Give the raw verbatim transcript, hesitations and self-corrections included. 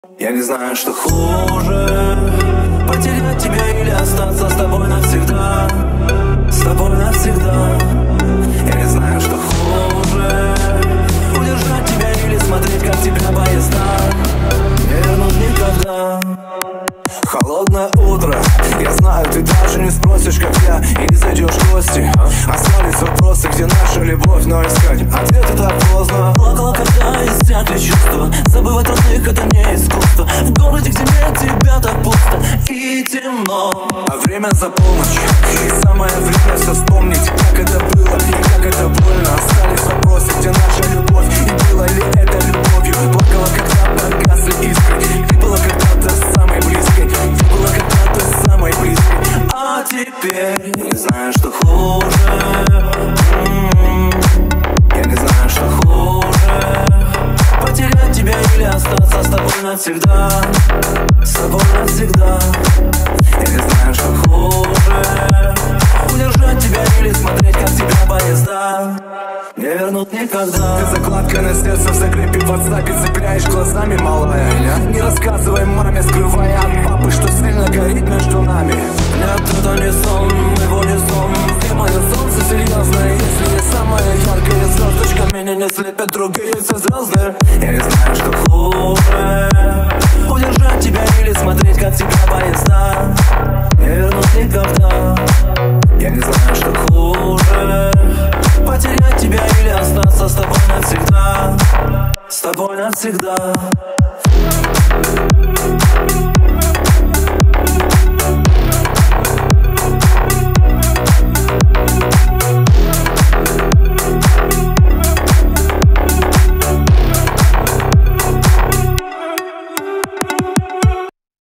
Я не знаю, что хуже, потерять тебя или остаться с тобой навсегда, с тобой навсегда. Я не знаю, что хуже, удержать тебя или смотреть, как тебя поезда не вернут никогда. Холодное утро, я знаю, ты даже не спросишь, как я, и не зайдешь в гости. Остались вопросы, где наша любовь, но искать ответы так поздно. Плакала, когда иссякли чувства, забывать родных — это не искусство. В городе, где нет тебя, так пусто и темно. А время за полночь, и самое время все вспомнить, как это было и как это больно. Остались вопросы, где наша любовь, и было ли это любовью. Плакала, когда погасли искры, ты была когда-то самой близкой, ты была когда-то самой близкой. А теперь не знаю, что хуже, я не знаю, что хуже, потерять тебя или остаться с тобой навсегда, с тобой навсегда. Я не знаю, что хуже, удержать тебя или смотреть, как тебя поезда не вернут никогда. Ты закладка на сердце в закрепе в WhatsApp, цепляешь глазами, малая. Не рассказывай маме, скрывая от папы, что сильно горит между нами. Нет, это не сон, его не сон. Ты мое солнце серьезное, если не самая яркая звездочка, меня не слепят другие все звезды. Я не знаю, что хуже, удержать тебя или смотреть, как тебя поезда не вернут никогда. Я не знаю, что хуже, потерять тебя или остаться с тобой навсегда, с тобой навсегда.